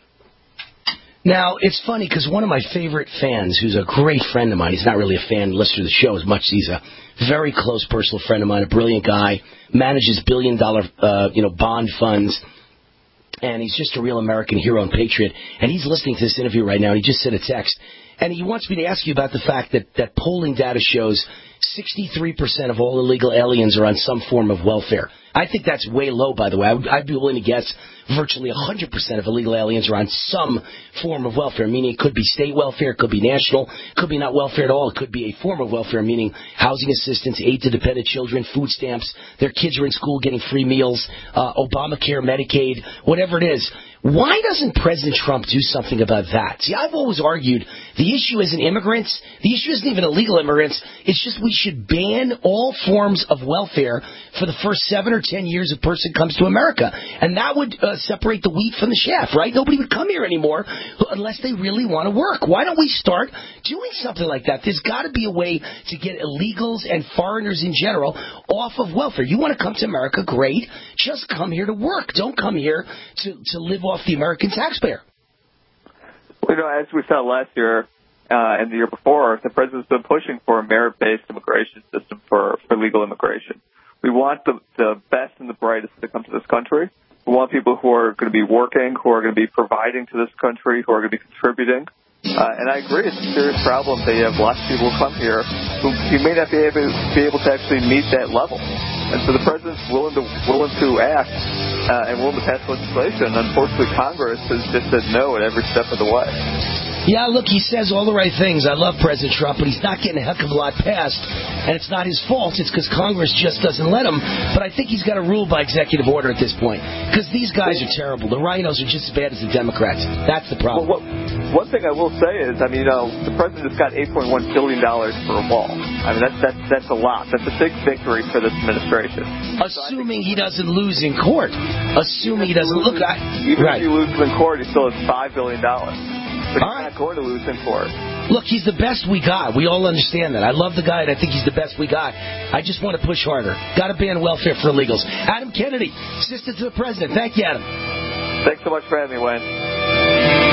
C: Now, it's funny because one of my favorite fans, who's a great friend of mine, he's not really a fan, listener to the show as much as he's a very close personal friend of mine, a brilliant guy, manages billion-dollar uh, you know, bond funds, and he's just a real American hero and patriot. And he's listening to this interview right now, and he just sent a text. And he wants me to ask you about the fact that, that polling data shows sixty-three percent of all illegal aliens are on some form of welfare. I think that's way low, by the way. I would, I'd be willing to guess virtually one hundred percent of illegal aliens are on some form of welfare, meaning it could be state welfare, it could be national, it could be not welfare at all. It could be a form of welfare, meaning housing assistance, aid to dependent children, food stamps, their kids are in school getting free meals, uh, Obamacare, Medicaid, whatever it is. Why doesn't President Trump do something about that? See, I've always argued the issue isn't immigrants. The issue isn't even illegal immigrants. It's just we should ban all forms of welfare for the first seven or ten years a person comes to America. And that would uh, separate the wheat from the chaff, right? Nobody would come here anymore unless they really want to work. Why don't we start doing something like that? There's got to be a way to get illegals and foreigners in general off of welfare. You want to come to America? Great. Just come here to work. Don't come here to, to live off the American taxpayer.
D: Well, you know, as we saw last year uh, and the year before, the president's been pushing for a merit-based immigration system for, for legal immigration. We want the, the best and the brightest to come to this country. We want people who are going to be working, who are going to be providing to this country, who are going to be contributing. Uh, and I agree, it's a serious problem that you have lots of people come here who you may not be able, be able to actually meet that level. And so the president's willing to willing to act uh, and willing to pass legislation. Unfortunately, Congress has just said no at every step of the way.
C: Yeah, look, he says all the right things. I love President Trump, but he's not getting a heck of a lot passed. And it's not his fault. It's because Congress just doesn't let him. But I think he's got to rule by executive order at this point. Because these guys are terrible. The rhinos are just as bad as the Democrats. That's the problem.
D: Well, what, one thing I will say is, I mean, you know, the president just got eight point one billion dollars for a wall. I mean, that's, that's, that's a lot. That's a big victory for this administration.
C: Assuming he doesn't lose in court. Assuming he doesn't look at...
D: Even
C: right.
D: if he loses in court, he still has five billion dollars. But he's
C: right.
D: not going to lose in court.
C: Look, he's the best we got. We all understand that. I love the guy, and I think he's the best we got. I just want to push harder. Got to ban welfare for illegals. Adam Kennedy, assistant to the president. Thank you, Adam.
D: Thanks so much for having me, Wayne.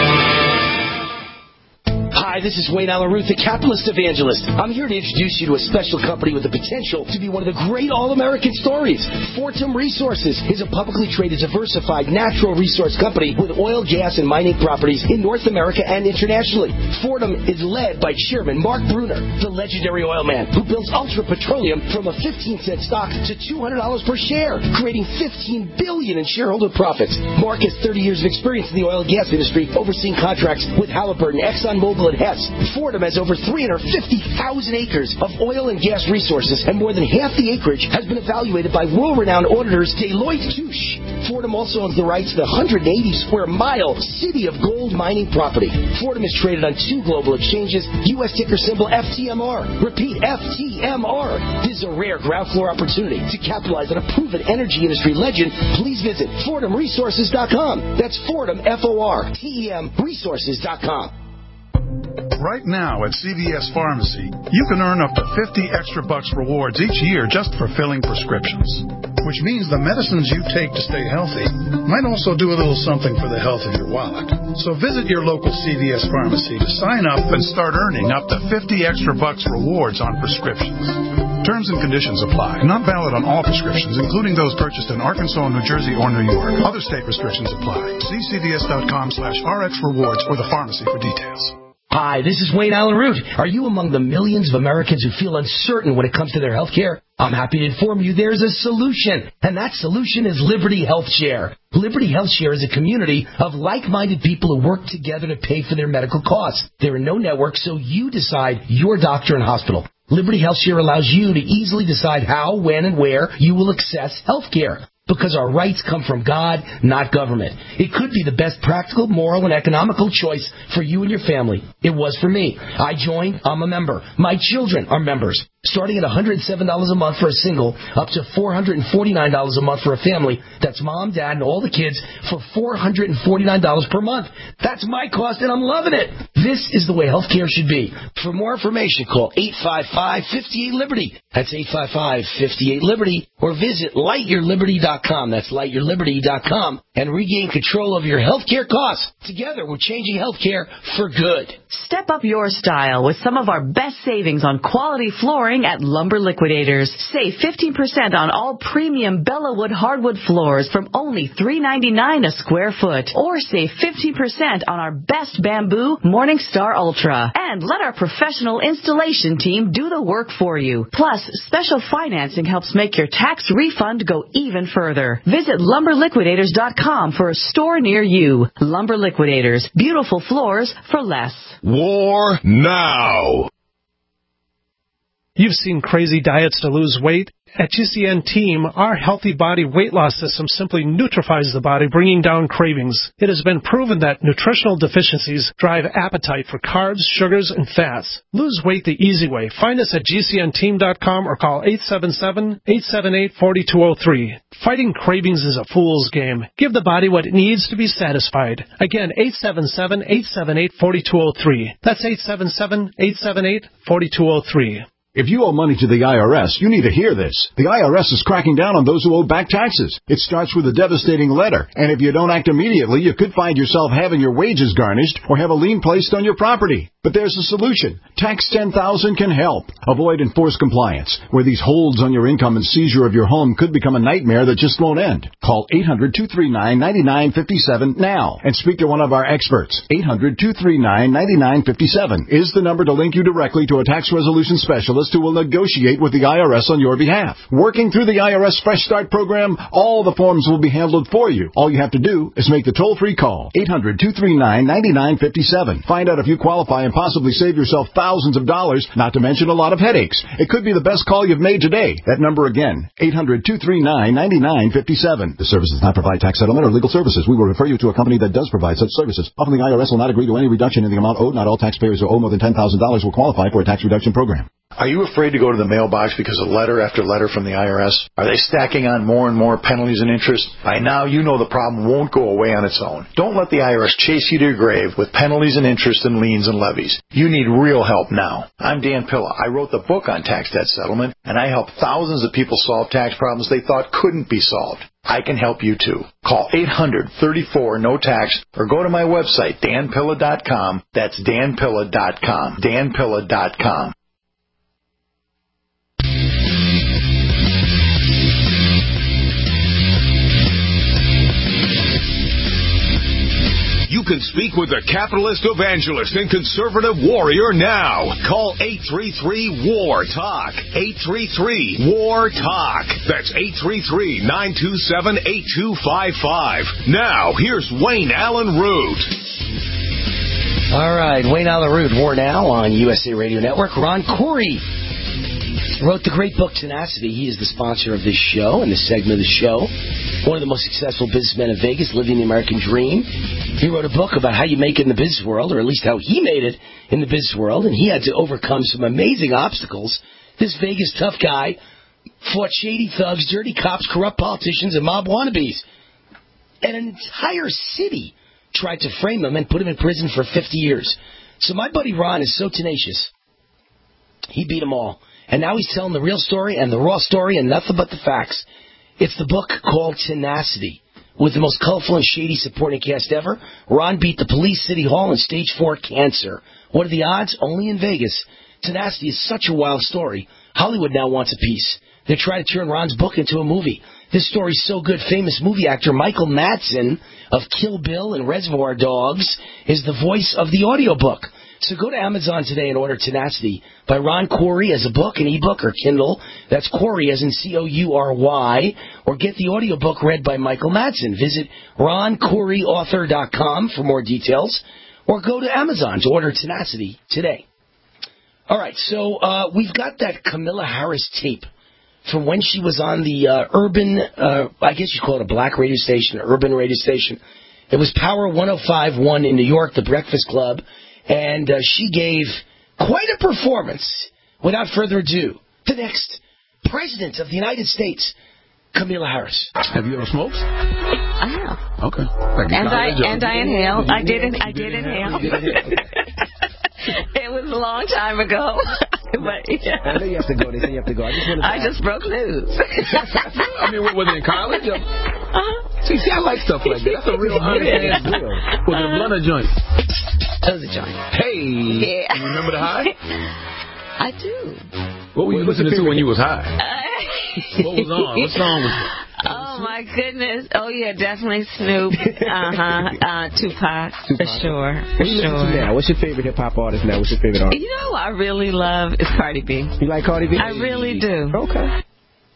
C: Hi, this is Wayne Allen Root, the capitalist evangelist. I'm here to introduce you to a special company with the potential to be one of the great all-American stories. Fortum Resources is a publicly traded, diversified, natural resource company with oil, gas, and mining properties in North America and internationally. Fortum is led by Chairman Mark Brunner, the legendary oil man who builds Ultra Petroleum from a fifteen cent stock to two hundred dollars per share, creating fifteen billion dollars in shareholder profits. Mark has thirty years of experience in the oil and gas industry, overseeing contracts with Halliburton, ExxonMobil, and Hess. Fortum has over three hundred fifty thousand acres of oil and gas resources, and more than half the acreage has been evaluated by world-renowned auditors Deloitte Touche. Fortum also owns the rights to the one hundred eighty square mile City of Gold mining property. Fortum is traded on two global exchanges, U S ticker symbol F T M R. Repeat, F T M R. This is a rare ground floor opportunity to capitalize on a proven energy industry legend. Please visit Fortum Resources dot com. That's Fortum, F O R T E M, Resources dot com.
E: Right now at C V S Pharmacy, you can earn up to fifty extra bucks rewards each year just for filling prescriptions. Which means the medicines you take to stay healthy might also do a little something for the health of your wallet. So visit your local C V S Pharmacy to sign up and start earning up to fifty extra bucks rewards on prescriptions. Terms and conditions apply. Not valid on all prescriptions, including those purchased in Arkansas, New Jersey, or New York. Other state restrictions apply. See cvs.com slash RX rewards or the pharmacy for details.
C: Hi, this is Wayne Allen Root. Are you among the millions of Americans who feel uncertain when it comes to their health care? I'm happy to inform you there's a solution, and that solution is Liberty Health Share. Liberty Health Share is a community of like-minded people who work together to pay for their medical costs. There are no networks, so you decide your doctor and hospital. Liberty Health Share allows you to easily decide how, when, and where you will access health care. Because our rights come from God, not government. It could be the best practical, moral, and economical choice for you and your family. It was for me. I joined. I'm a member. My children are members. Starting at one hundred seven dollars a month for a single, up to four hundred forty-nine dollars a month for a family. That's mom, dad, and all the kids for four hundred forty-nine dollars per month. That's my cost, and I'm loving it. This is the way health care should be. For more information, call eight five five, five eight, Liberty. That's eight five five, five eight, Liberty. Or visit light your liberty dot com. That's light your liberty dot com. And regain control of your health care costs. Together, we're changing health care for good.
G: Step up your style with some of our best savings on quality flooring flooring at Lumber Liquidators. Save fifteen percent on all premium Bellawood hardwood floors from only three ninety-nine a square foot. Or save fifteen percent on our best bamboo Morningstar Ultra. And let our professional installation team do the work for you. Plus, special financing helps make your tax refund go even further. Visit lumber liquidators dot com for a store near you. Lumber Liquidators. Beautiful floors for less.
B: War now.
I: You've seen crazy diets to lose weight. At G C N Team, our healthy body weight loss system simply neutralizes the body, bringing down cravings. It has been proven that nutritional deficiencies drive appetite for carbs, sugars, and fats. Lose weight the easy way. Find us at G C N team dot com or call eight seven seven, eight seven eight, four two zero three. Fighting cravings is a fool's game. Give the body what it needs to be satisfied. Again, eight seven seven, eight seven eight, four two zero three. That's eight seven seven, eight seven eight, four two zero three.
W: If you owe money to the I R S, you need to hear this. The I R S is cracking down on those who owe back taxes. It starts with a devastating letter, and if you don't act immediately, you could find yourself having your wages garnished or have a lien placed on your property. But there's a solution. Tax ten thousand can help. Avoid enforced compliance, where these holds on your income and seizure of your home could become a nightmare that just won't end. Call eight hundred, two three nine, nine nine five seven now and speak to one of our experts. eight hundred, two three nine, nine nine five seven is the number to link you directly to a tax resolution specialist who will negotiate with the I R S on your behalf. Working through the I R S Fresh Start program, all the forms will be handled for you. All you have to do is make the toll-free call. eight hundred, two three nine, nine nine five seven. Find out if you qualify and possibly save yourself thousands of dollars, not to mention a lot of headaches. It could be the best call you've made today. That number again, eight hundred, two three nine, nine nine five seven. The service does not provide tax settlement or legal services. We will refer you to a company that does provide such services. Often the I R S will not agree to any reduction in the amount owed. Not all taxpayers who owe more than ten thousand dollars will qualify for a tax reduction program.
X: Are you afraid to go to the mailbox because of letter after letter from the I R S? Are they stacking on more and more penalties and interest? By now, you know the problem won't go away on its own. Don't let the I R S chase you to your grave with penalties and interest and liens and levies. You need real help now. I'm Dan Pilla. I wrote the book on tax debt settlement, and I helped thousands of people solve tax problems they thought couldn't be solved. I can help you too. Call eight hundred, thirty-four, no tax or go to my website, dan pilla dot com. That's dan pilla dot com. dan pilla dot com.
B: You can speak with the capitalist evangelist and conservative warrior now. Call eight three three, W A R, TALK. eight three three, W A R, TALK. That's eight three three, nine two seven, eight two five five. Now, here's Wayne Allen Root.
C: All right, Wayne Allen Root, War Now on U S A Radio Network. Ron Corey wrote the great book Tenacity. He is the sponsor of this show and this segment of the show. One of the most successful businessmen in Vegas, living the American dream. He wrote a book about how you make it in the business world, or at least how he made it in the business world, and he had to overcome some amazing obstacles. This Vegas tough guy fought shady thugs, dirty cops, corrupt politicians, and mob wannabes. And an entire city tried to frame him and put him in prison for fifty years. So my buddy Ron is so tenacious, he beat them all. And now he's telling the real story and the raw story and nothing but the facts. It's the book called Tenacity. With the most colorful and shady supporting cast ever, Ron beat the police, City Hall, and stage four cancer. What are the odds? Only in Vegas. Tenacity is such a wild story. Hollywood now wants a piece. They're trying to turn Ron's book into a movie. This story's so good, famous movie actor Michael Madsen of Kill Bill and Reservoir Dogs is the voice of the audiobook. So go to Amazon today and order Tenacity by Ron Corey as a book, an ebook, or Kindle. That's Corey as in C O U R Y. Or get the audiobook read by Michael Madsen. Visit ron corey author dot com for more details. Or go to Amazon to order Tenacity today. All right, so uh, we've got that Camilla Harris tape from when she was on the uh, urban, uh, I guess you call it a black radio station, urban radio station. It was Power one oh five point one in New York, the Breakfast Club. And uh, she gave quite a performance. Without further ado, the next President of the United States, Camilla Harris.
Y: Have you ever smoked?
U: I have.
Y: Okay.
U: And I and I inhaled. I did. I did inhale. It was a long time ago. But, yeah.
C: I know you have to go. They say you have to go. I just,
U: I just broke loose.
Y: I mean, was it in college? Uh-huh. See, see, I like stuff like that. That's a real honest answer. Was it a blunt or joint?
U: It was a joint.
Y: Hey.
U: Yeah.
Y: You remember the high?
U: I do.
Y: What were you
A: What's
Y: listening to when
A: favorite?
Y: you was high? What was on? What song was that?
A: Oh, my goodness. Oh, yeah, definitely Snoop. Uh-huh. Uh, Tupac, Tupac. For sure. For
J: what you
A: sure.
J: listen to now? What's your favorite hip-hop artist now? What's your favorite artist?
A: You know who I really love is Cardi B.
J: You like Cardi B?
A: I really do.
J: Okay.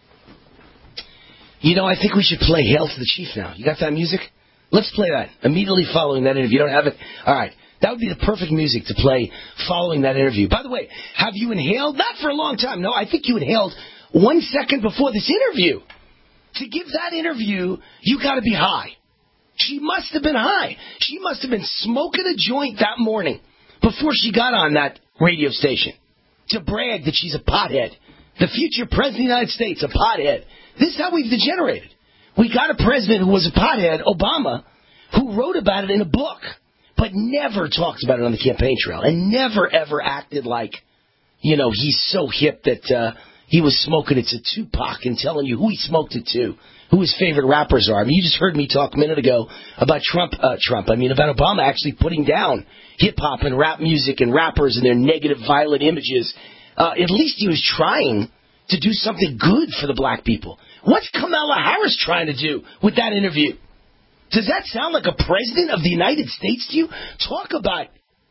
C: You know, I think we should play Hail to the Chief now. You got that music? Let's play that immediately following that interview. You don't have it? All right. That would be the perfect music to play following that interview. By the way, have you inhaled? Not for a long time. No, I think you inhaled one second before this interview. To give that interview, you got to be high. She must have been high. She must have been smoking a joint that morning before she got on that radio station to brag that she's a pothead. The future president of the United States, a pothead. This is how we've degenerated. We got a president who was a pothead, Obama, who wrote about it in a book, but never talked about it on the campaign trail and never, ever acted like, you know, he's so hip that uh, he was smoking it to Tupac and telling you who he smoked it to, who his favorite rappers are. I mean, you just heard me talk a minute ago about Trump, uh, Trump, I mean, about Obama actually putting down hip-hop and rap music and rappers and their negative, violent images. Uh, at least he was trying to do something good for the black people. What's Kamala Harris trying to do with that interview? Does that sound like a president of the United States to you? Talk about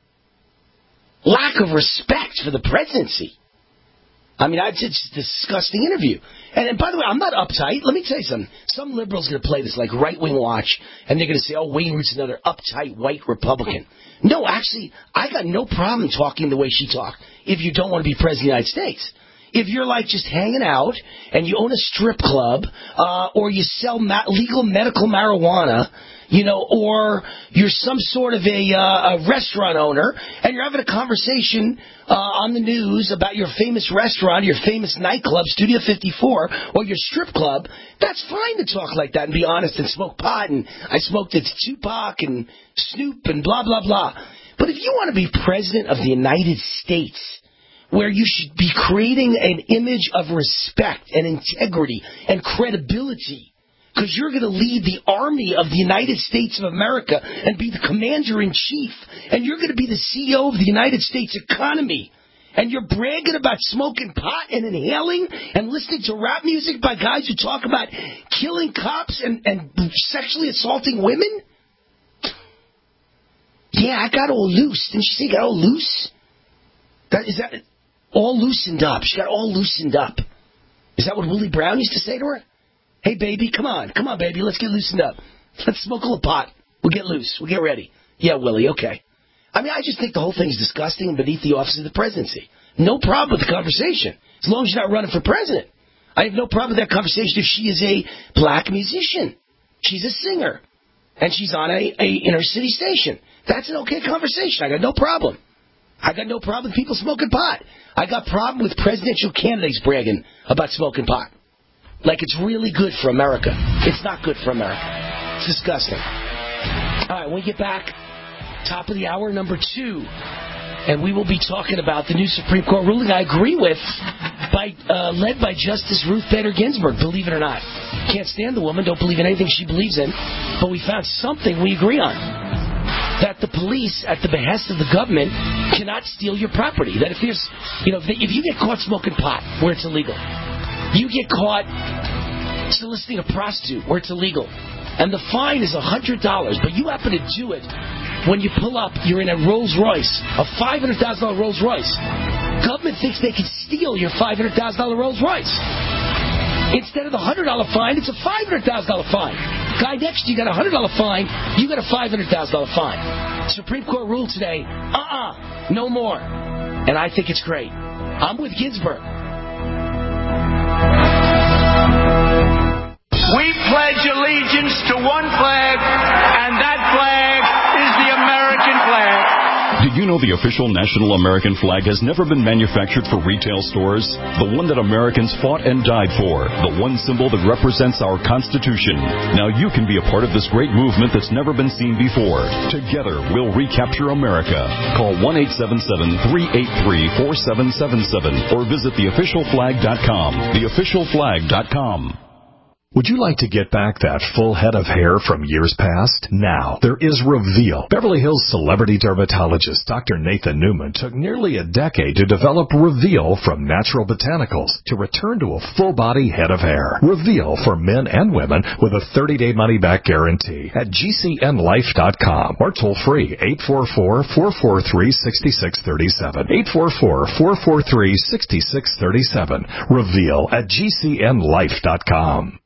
C: lack of respect for the presidency. I mean, it's just a disgusting interview. And, and by the way, I'm not uptight. Let me tell you something. Some liberals are going to play this like Right Wing Watch, and they're going to say, oh, Wayne Root's another uptight white Republican. No, actually, I got no problem talking the way she talked if you don't want to be president of the United States. If you're like just hanging out and you own a strip club uh, or you sell ma- legal medical marijuana, you know, or you're some sort of a, uh, a restaurant owner and you're having a conversation uh, on the news about your famous restaurant, your famous nightclub, Studio fifty-four, or your strip club, that's fine to talk like that and be honest and smoke pot. And I smoked it to Tupac and Snoop and blah, blah, blah. But if you want to be president of the United States, where you should be creating an image of respect and integrity and credibility, because you're going to lead the army of the United States of America and be the commander-in-chief, and you're going to be the C E O of the United States economy, and you're bragging about smoking pot and inhaling and listening to rap music by guys who talk about killing cops and, and sexually assaulting women? Yeah, I got all loose. Didn't she say got all loose? That, is that all loosened up? She got all loosened up. Is that what Willie Brown used to say to her? Hey, baby, come on. Come on, baby. Let's get loosened up. Let's smoke a little pot. We'll get loose. We'll get ready. Yeah, Willie, okay. I mean, I just think the whole thing's disgusting and beneath the office of the presidency. No problem with the conversation, as long as you're not running for president. I have no problem with that conversation if she is a black musician. She's a singer, and she's on a, a inner city station. That's an okay conversation. I got no problem. I got no problem with people smoking pot. I got problem with presidential candidates bragging about smoking pot. Like it's really good for America. It's not good for America. It's disgusting. All right, when we get back, top of the hour, number two, and we will be talking about the new Supreme Court ruling I agree with, by uh, led by Justice Ruth Bader Ginsburg, believe it or not. Can't stand the woman, don't believe in anything she believes in, but we found something we agree on. That the police, at the behest of the government, cannot steal your property. That if there's, you know, if, they, if you get caught smoking pot where it's illegal, you get caught soliciting a prostitute where it's illegal, and the fine is one hundred dollars, but you happen to do it when you pull up, you're in a Rolls Royce, a five hundred thousand dollars Rolls Royce. Government thinks they can steal your five hundred thousand dollars Rolls Royce. Instead of the one hundred dollars fine, it's a five hundred thousand dollars fine. Guy next to you got a one hundred dollars fine, you got a five hundred thousand dollars fine. Supreme Court ruled today, uh-uh, no more. And I think it's great. I'm with Ginsburg.
K: We pledge allegiance to one flag, and that flag is the American flag.
L: Did you know the official national American flag has never been manufactured for retail stores? The one that Americans fought and died for. The one symbol that represents our Constitution. Now you can be a part of this great movement that's never been seen before. Together, we'll recapture America. Call one eight seven seven, three eight three, four seven seven seven or visit the official flag dot com. the official flag dot com.
M: Would you like to get back that full head of hair from years past? Now, there is Reveal. Beverly Hills celebrity dermatologist Doctor Nathan Newman took nearly a decade to develop Reveal from natural botanicals to return to a full-body head of hair. Reveal for men and women with a thirty-day money-back guarantee at G C N life dot com or toll-free eight four four, four four three, six six three seven. eight four four, four four three, six six three seven. Reveal at G C N life dot com.